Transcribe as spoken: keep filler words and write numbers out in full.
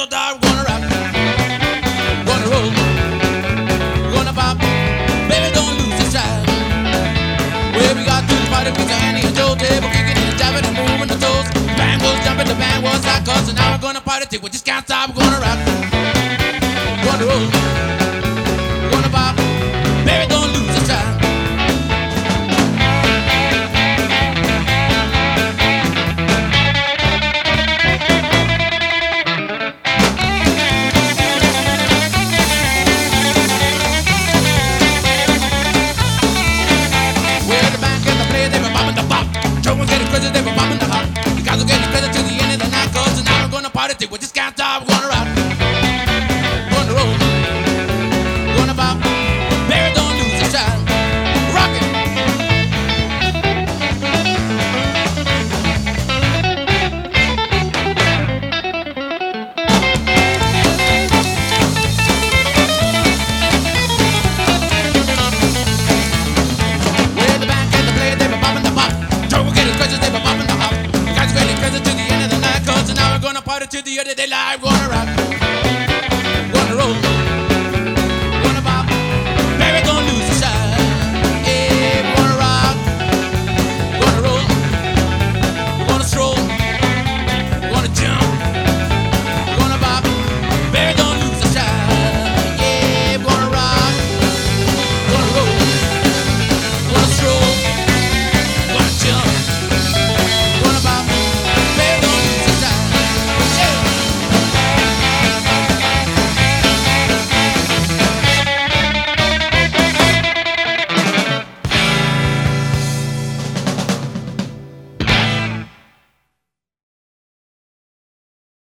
can't stop, we're gonna rock, gonna roll, gonna pop. Baby, don't lose the stride. Well, we got to the party with Annie and Joe, table kicking and jabbing and moving the toes. The band was jumping, the band was hot, cause now we're gonna party till we just can't stop, we're gonna rock, gonna roll, gonna pop. Baby, don't lose the stride. They were bombing the hop. You guys are getting credit to the end of the night, cause now we're gonna party till we just can't stop. We're gonna rock, gonna roll, gonna pop. Baby, don't lose the shine. Rock it. Well, the band and the player, they were bombing the pop. Joe were getting credit, they were bombing the hop. You guys are getting credit to the end of the night, cause now we're gonna party till the end of the life. Gonna rock, gonna roll.